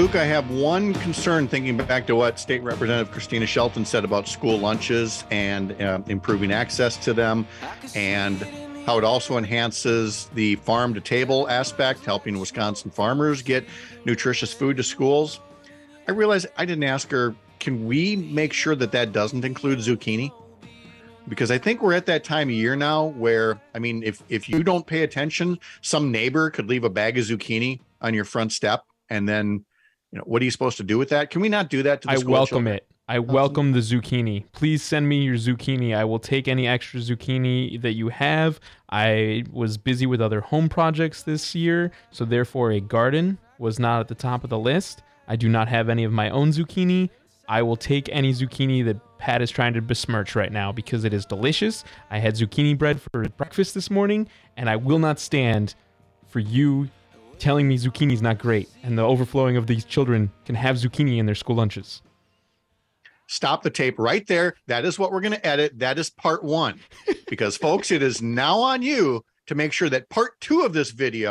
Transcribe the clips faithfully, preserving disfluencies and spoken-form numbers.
Luke, I have one concern thinking back to what State Representative Christina Shelton said about school lunches and uh, improving access to them, and how it also enhances the farm to table aspect, helping Wisconsin farmers get nutritious food to schools. I realized I didn't ask her, can we make sure that that doesn't include zucchini? Because I think we're at that time of year now where, I mean, if, if you don't pay attention, some neighbor could leave a bag of zucchini on your front step, and then, you know, what are you supposed to do with that? Can we not do that to the I school welcome children? it. I welcome the zucchini. Please send me your zucchini. I will take any extra zucchini that you have. I was busy with other home projects this year, so therefore a garden was not at the top of the list. I do not have any of my own zucchini. I will take any zucchini that Pat is trying to besmirch right now because it is delicious. I had zucchini bread for breakfast this morning, and I will not stand for you telling me zucchini is not great and the overflowing of these children can have zucchini in their school lunches. Stop the tape right there. That is what we're going to edit. That is part one. Because, folks, it is now on you to make sure that part two of this video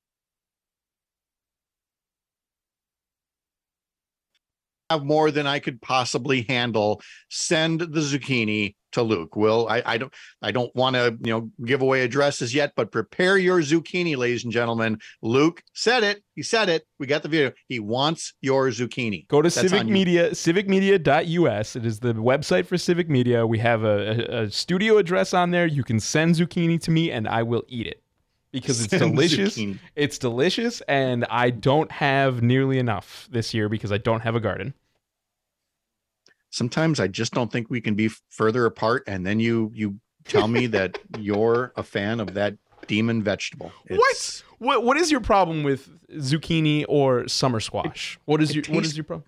have more than I could possibly handle. Send the zucchini to Luke. Will I, I don't I don't want to, you know, give away addresses yet, but prepare your zucchini, ladies and gentlemen. Luke said it. He said it. We got the video. He wants your zucchini. Go to That's Civic Media, civic media dot U S. It is the website for Civic Media. We have a, a, a studio address on there. You can send zucchini to me and I will eat it because it's Send delicious. zucchini. It's delicious, and I don't have nearly enough this year because I don't have a garden. Sometimes I just don't think we can be further apart. And then you you tell me that you're a fan of that demon vegetable. It's, What? What? What is your problem with zucchini or summer squash? What is it your What tastes- is your problem?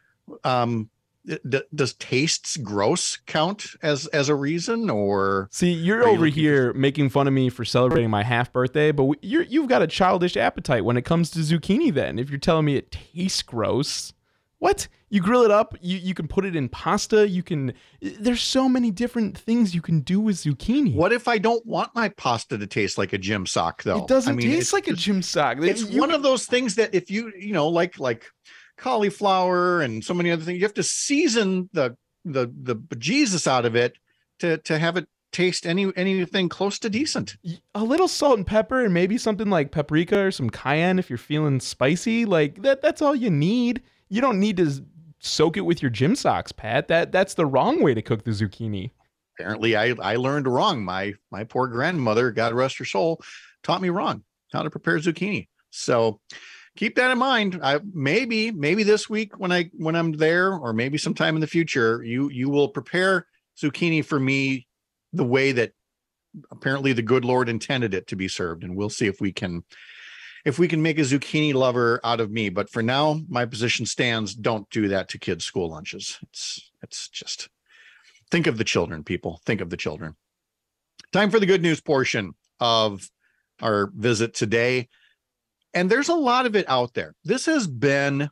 Um, d- does tastes gross count as as a reason, or See, you're Are you over looking here making fun of me for celebrating my half birthday, but we- you're you've got a childish appetite when it comes to zucchini. Then, if you're telling me it tastes gross. What? You grill it up, you, you can put it in pasta, you can... There's so many different things you can do with zucchini. what if I don't want my pasta to taste like a gym sock, though? It doesn't I mean, taste it's like a just- gym sock. It's You- one of those things that if you, you know, like like cauliflower and so many other things, you have to season the the the bejesus out of it to to have it taste any anything close to decent. A little salt and pepper and maybe something like paprika or some cayenne if you're feeling spicy. Like, that. that's all you need. You don't need to soak it with your gym socks, Pat. That That's the wrong way to cook the zucchini. Apparently, I I learned wrong. My my poor grandmother, God rest her soul, taught me wrong how to prepare zucchini. So keep that in mind. I maybe maybe this week when I when I'm there, or maybe sometime in the future, you you will prepare zucchini for me the way that apparently the good Lord intended it to be served, and we'll see if we can if we can make a zucchini lover out of me. But for now, my position stands: don't do that to kids' school lunches. It's it's just think of the children, people. Think of the children. Time for the good news portion of our visit today. And there's a lot of it out there. This has been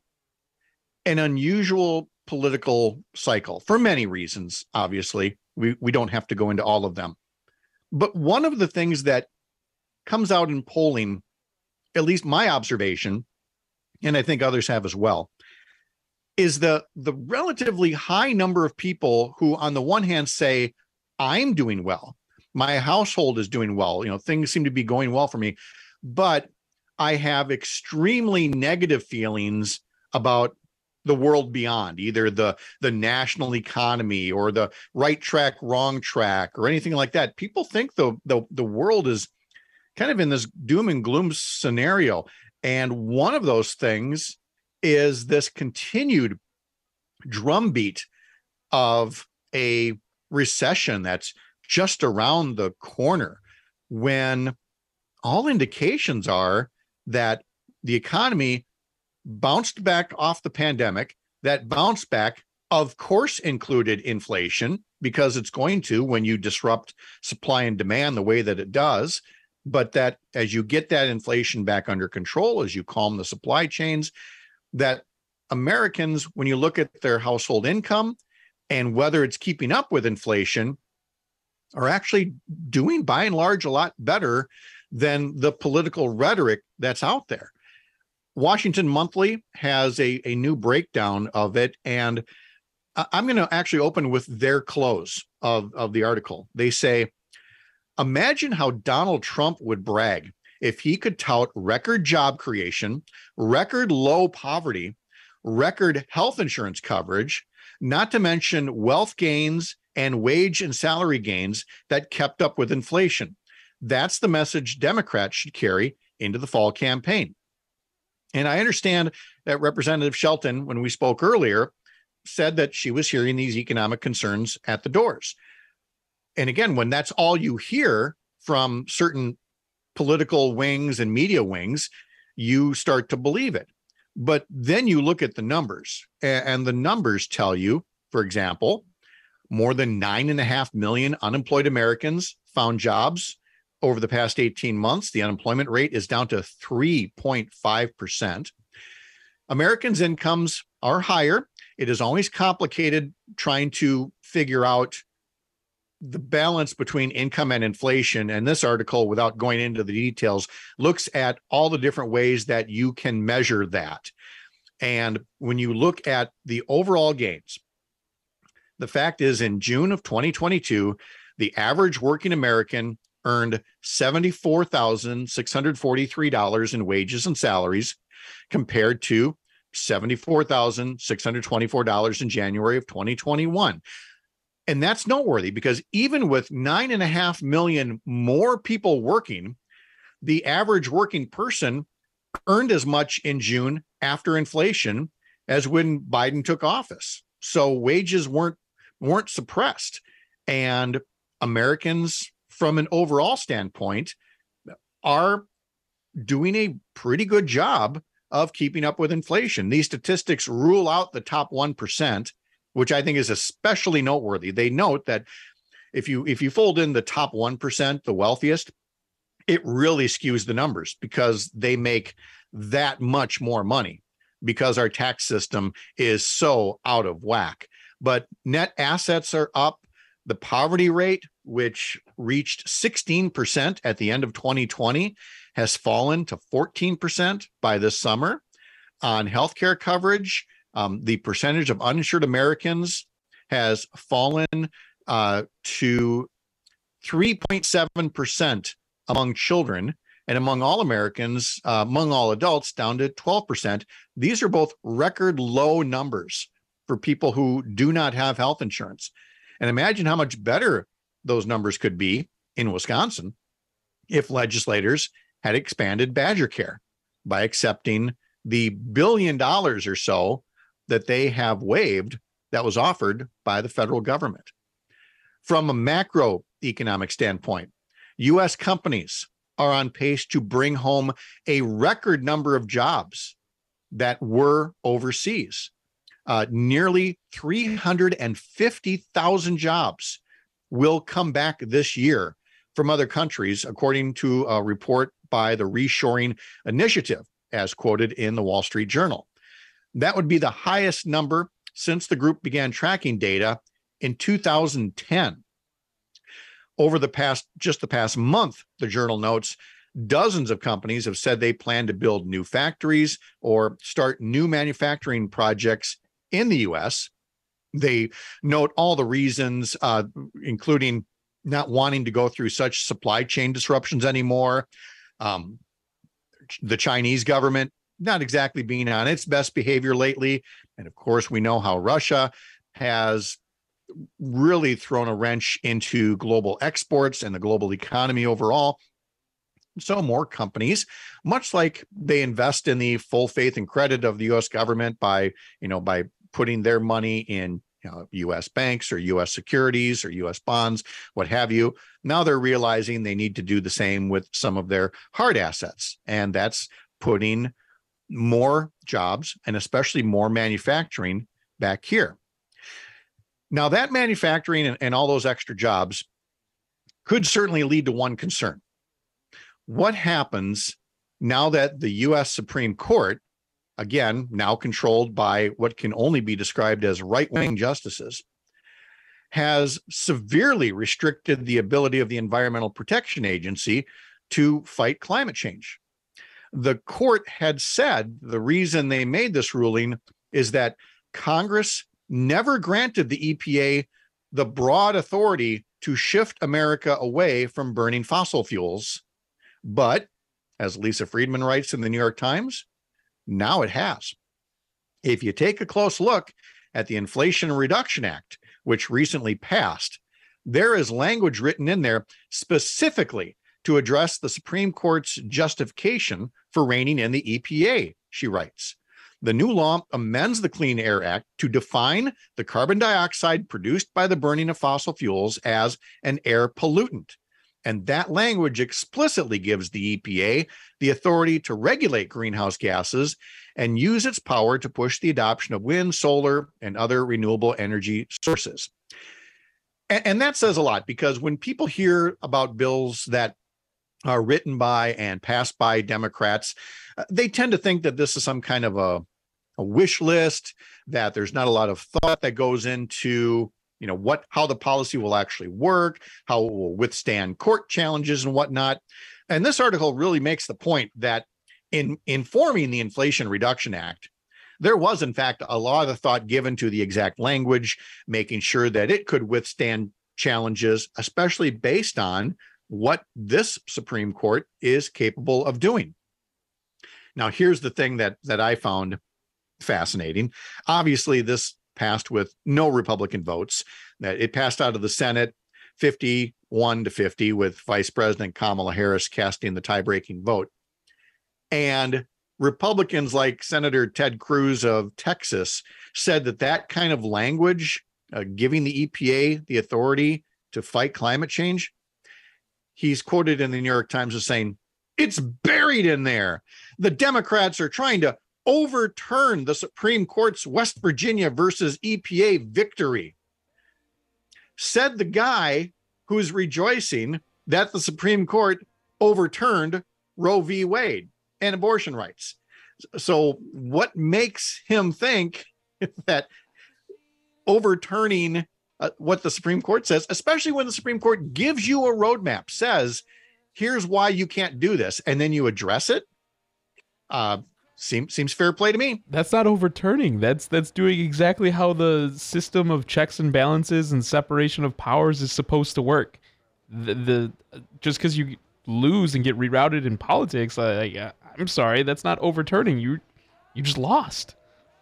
an unusual political cycle for many reasons, obviously. We, we don't have to go into all of them. But one of the things that comes out in polling, at least my observation, and I think others have as well, is the, the relatively high number of people who, on the one hand, say, I'm doing well. My household is doing well. You know, things seem to be going well for me. But I have extremely negative feelings about the world beyond, either the the national economy or the right track, wrong track, or anything like that. People think the the, the world is kind of in this doom and gloom scenario. And one of those things is this continued drumbeat of a recession that's just around the corner, when all indications are that the economy bounced back off the pandemic. That bounce back, of course, included inflation, because it's going to when you disrupt supply and demand the way that it does. But that as you get that inflation back under control, as you calm the supply chains, that Americans, when you look at their household income and whether it's keeping up with inflation, are actually doing by and large a lot better than the political rhetoric that's out there. Washington Monthly has a, a new breakdown of it, and I'm going to actually open with their close of, of the article. They say, imagine how Donald Trump would brag if he could tout record job creation, record low poverty, record health insurance coverage, not to mention wealth gains and wage and salary gains that kept up with inflation. That's the message Democrats should carry into the fall campaign. And I understand that Representative Shelton, when we spoke earlier, said that she was hearing these economic concerns at the doors. And again, when that's all you hear from certain political wings and media wings, you start to believe it. But then you look at the numbers, and the numbers tell you, for example, more than nine and a half million unemployed Americans found jobs over the past eighteen months. The unemployment rate is down to three point five percent. Americans' incomes are higher. It is always complicated trying to figure out the balance between income and inflation. And this article, without going into the details, looks at all the different ways that you can measure that. And when you look at the overall gains, the fact is, in June of twenty twenty-two, the average working American earned seventy-four thousand six hundred forty-three dollars in wages and salaries, compared to seventy-four thousand six hundred twenty-four dollars in January of twenty twenty-one. And that's noteworthy because even with nine and a half million more people working, the average working person earned as much in June after inflation as when Biden took office. So wages weren't weren't suppressed. And Americans, from an overall standpoint, are doing a pretty good job of keeping up with inflation. These statistics rule out the top one percent, which I think is especially noteworthy. They note that if you if you fold in the top one percent, the wealthiest, it really skews the numbers because they make that much more money because our tax system is so out of whack. But net assets are up. The poverty rate, which reached sixteen percent at the end of twenty twenty, has fallen to fourteen percent by this summer. On healthcare coverage, um, the percentage of uninsured Americans has fallen uh, to three point seven percent among children, and among all Americans, uh, among all adults, down to twelve percent. These are both record low numbers for people who do not have health insurance. And imagine how much better those numbers could be in Wisconsin if legislators had expanded Badger Care by accepting the billion dollars or so that they have waived that was offered by the federal government. From a macroeconomic standpoint, U S companies are on pace to bring home a record number of jobs that were overseas. Uh, nearly three hundred fifty thousand jobs will come back this year from other countries, according to a report by the Reshoring Initiative, as quoted in the Wall Street Journal. That would be the highest number since the group began tracking data in two thousand ten. Over the past, just the past month, the journal notes, dozens of companies have said they plan to build new factories or start new manufacturing projects in the U S. They note all the reasons, uh, including not wanting to go through such supply chain disruptions anymore. Um, the Chinese government not exactly being on its best behavior lately. And of course, we know how Russia has really thrown a wrench into global exports and the global economy overall. So more companies, much like they invest in the full faith and credit of the U S government by, you know, by putting their money in, you know, U S banks or U S securities or U S bonds, what have you. Now they're realizing they need to do the same with some of their hard assets. And that's putting more jobs and especially more manufacturing back here. Now that manufacturing and, and all those extra jobs could certainly lead to one concern. What happens now that the U S Supreme Court, again, now controlled by what can only be described as right-wing justices, has severely restricted the ability of the Environmental Protection Agency to fight climate change? The court had said the reason they made this ruling is that Congress never granted the E P A the broad authority to shift America away from burning fossil fuels. But as Lisa Friedman writes in the New York Times, now it has. If you take a close look at the Inflation Reduction Act, which recently passed, there is language written in there specifically to address the Supreme Court's justification for reining in the E P A, she writes. The new law amends the Clean Air Act to define the carbon dioxide produced by the burning of fossil fuels as an air pollutant. And that language explicitly gives the E P A the authority to regulate greenhouse gases and use its power to push the adoption of wind, solar, and other renewable energy sources. And, and that says a lot, because when people hear about bills that are written by and passed by Democrats, uh, they tend to think that this is some kind of a, a wish list, that there's not a lot of thought that goes into, you know, what, how the policy will actually work, how it will withstand court challenges and whatnot. And this article really makes the point that in informing the Inflation Reduction Act, there was, in fact, a lot of thought given to the exact language, making sure that it could withstand challenges, especially based on what this Supreme Court is capable of doing. Now, here's the thing that, that I found fascinating. Obviously, this passed with no Republican votes. That it passed out of the Senate fifty-one to fifty, with Vice President Kamala Harris casting the tie-breaking vote. And Republicans like Senator Ted Cruz of Texas said that that kind of language, uh, giving the E P A the authority to fight climate change, he's quoted in the New York Times as saying, "It's buried in there. The Democrats are trying to overturn the Supreme Court's West Virginia versus E P A victory." Said the guy who's rejoicing that the Supreme Court overturned Roe v. Wade and abortion rights. So what makes him think that overturning uh, what the Supreme Court says, especially when the Supreme Court gives you a roadmap, says, here's why you can't do this, and then you address it? Uh, seems seems fair play to me. That's not overturning. That's that's doing exactly how the system of checks and balances and separation of powers is supposed to work. The, the just because you lose and get rerouted in politics, I, I'm sorry, that's not overturning. You you just lost.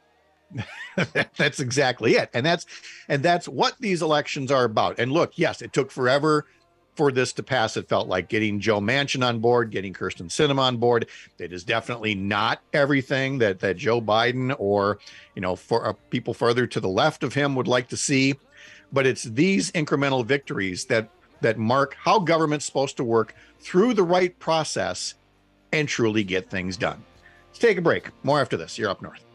That's exactly it. And that's and that's what these elections are about. And look, yes, it took forever for this to pass. It felt like getting Joe Manchin on board, getting Kyrsten Sinema on board. It is definitely not everything that that Joe Biden or, you know, for uh, people further to the left of him would like to see. But it's these incremental victories that that mark how government's supposed to work through the right process and truly get things done. Let's take a break. More after this. You're Up North.